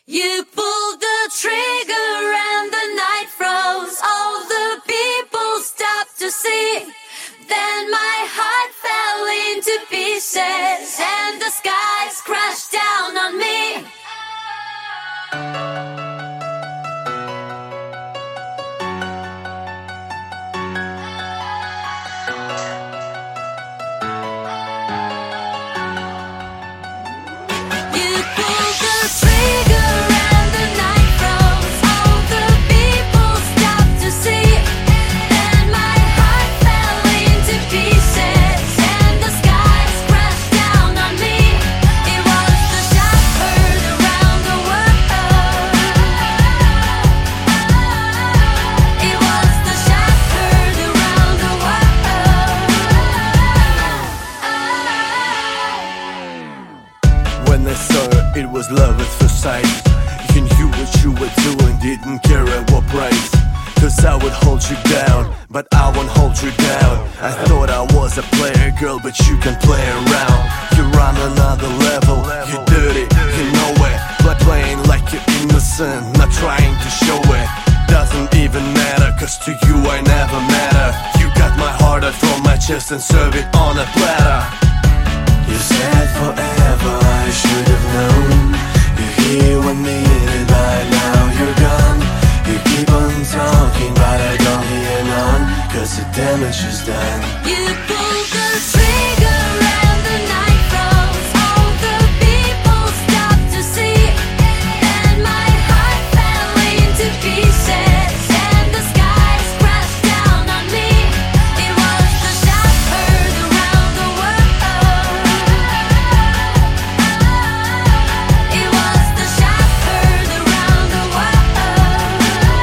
You pulled the trigger and the night froze. All the people stopped to see. Then my heart fell into pieces and the skies crashed down on me. You pulled the trigger and the night froze. All the people stopped to see. Then my heart fell into pieces and the skies crashed down on me. It was the shot heard around the world. It was the shot heard around the world. When I saw her, it was love at first sight. You knew what you were doing, didn't care at what price. Cause I would hold you down, but I won't hold you down. I thought I was a player, girl, but you can play around. You're on another level, you're dirty, you know it. But playing like you're innocent, not trying to show it. Doesn't even matter, cause to you I never matter. You got my heart out from my chest and serve it on a platter. You said forever, I should have known. You're here with me, and by now you're gone. You keep on talking, but I don't hear none, cause the damage is done. You pulled the trigger and the night froze. All the people stopped to see. Then my heart fell into pieces and the skies crashed down on me. It was the shot heard around the world. It was the shot heard around the world.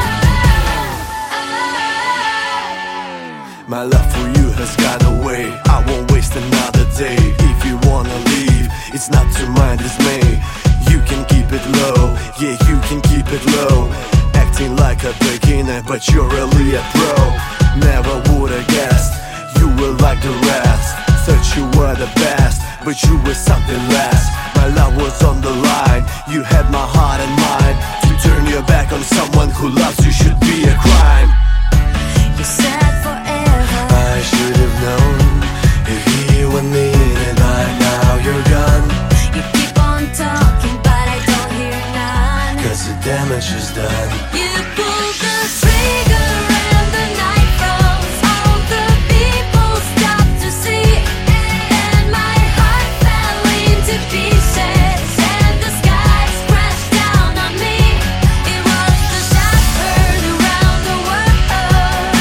My love for you has gone away. I won't waste another day. If you wanna leave, it's not to my dismay. You can keep it low, yeah, you can keep it low. Acting like a beginner, but you're really a pro. Never would've guessed you were like the rest. Thought you were the best, but you were something less. My love was on the line, you had my heart and mind. To turn your back on someone who loves you should be a crime. You said forever. I should have known. You're here with me, and by now you're gone. You keep on talking, but I don't hear none. Cause the damage is done. You pulled the trigger and the night froze. All the people stopped to see. And my heart fell into pieces and the skies crashed down on me. It was the shot heard around the world.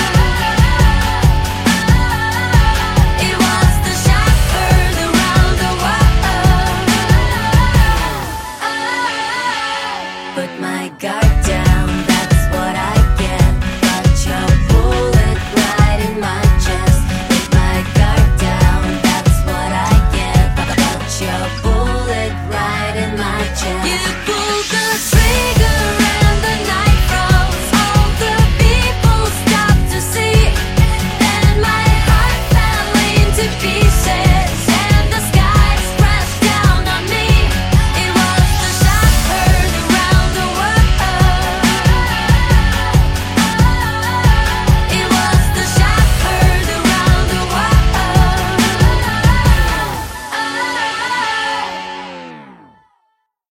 It was the shot heard around the world. Put my guard down, that's what I get. Got your bullet right in my chest. Put my guard down, that's what I get. Got your bullet right in my chest. You pulled the